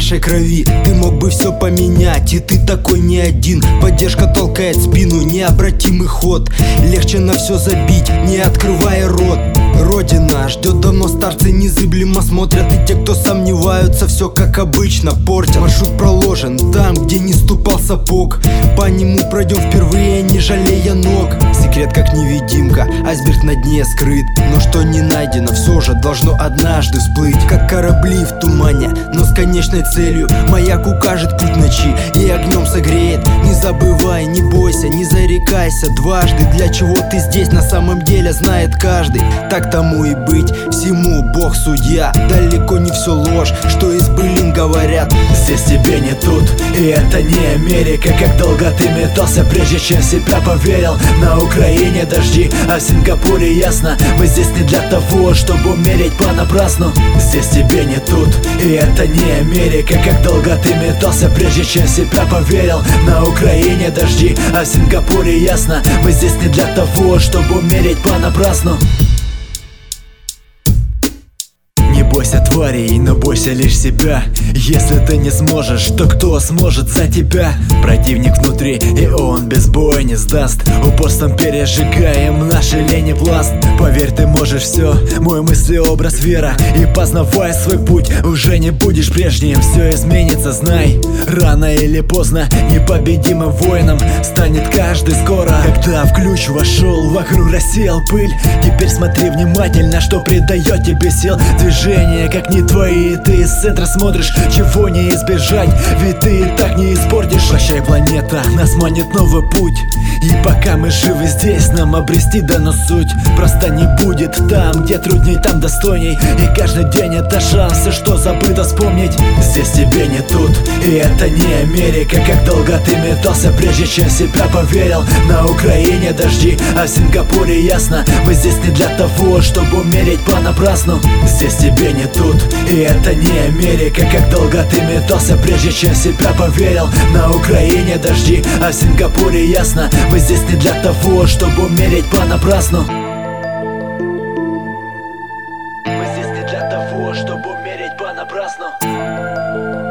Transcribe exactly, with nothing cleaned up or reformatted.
нашей крови. Ты мог бы все поменять, и ты такой не один. Поддержка толкает спину, необратимый ход. Легче на все забить, не открывая рот. Родина ждет давно, старцы незыблемо смотрят. И те, кто сомневаются, все как обычно портят. Маршрут проложен там, где не ступал сапог. По нему пройдем впервые, не жалея ног. Секрет как невидимка, айсберг на дне скрыт. Но что не найдено, все же должно однажды всплыть. Как корабли в тумане, но с конечной целью. Маяк укажет путь ночи и огнем согреет. Не забывай, не бойся, не зарекайся дважды. Для чего ты здесь на самом деле знает каждый. Так тому и быть, всему Бог судья. Далеко не все ложь, что из былин говорят. Здесь тебе не тут, и это не Америка. Как долго ты метался, прежде чем в себя поверил. На Украине дожди, а в Сингапуре ясно. Мы здесь не для того, чтобы умереть понапрасну. Здесь тебе не тут, и это не Америка. Как долго ты метался, прежде чем в себя поверил. На Украине дожди, а в Сингапуре ясно. Мы здесь не для того, чтобы умереть понапрасну. Не бойся тварей, но бойся лишь себя. Если ты не сможешь, то кто сможет за тебя? Противник внутри, и он без боя не сдаст. Упорством пережигаем наши лени пласт. Поверь, ты можешь все, мой мыслеобраз вера. И познавая свой путь, уже не будешь прежним. Все изменится, знай, рано или поздно непобедимым воином станет каждый скоро. Когда в ключ вошел, вокруг рассеял пыль. Теперь смотри внимательно, что придает тебе сил. Движения как не твои, ты из центра смотришь. Чего не избежать, ведь ты и так не испортишь. Прощай, планета, нас манит новый путь. И пока мы живы здесь, нам обрести дано суть. Просто не будет там, где трудней, там достойней. И каждый день это шансы, что забыто вспомнить. Здесь тебе не тут, и это не Америка. Как долго ты метался, прежде чем в себя поверил. На Украине дожди, а в Сингапуре ясно. Мы здесь не для того, чтобы умереть понапрасну. Здесь тебе не тут, и это не Америка. Как долго ты метался, прежде чем в себя поверил. На Украине дожди, а в Сингапуре ясно. Мы здесь не для того, чтобы умереть понапрасну. Мы здесь не для того, чтобы умереть понапрасну.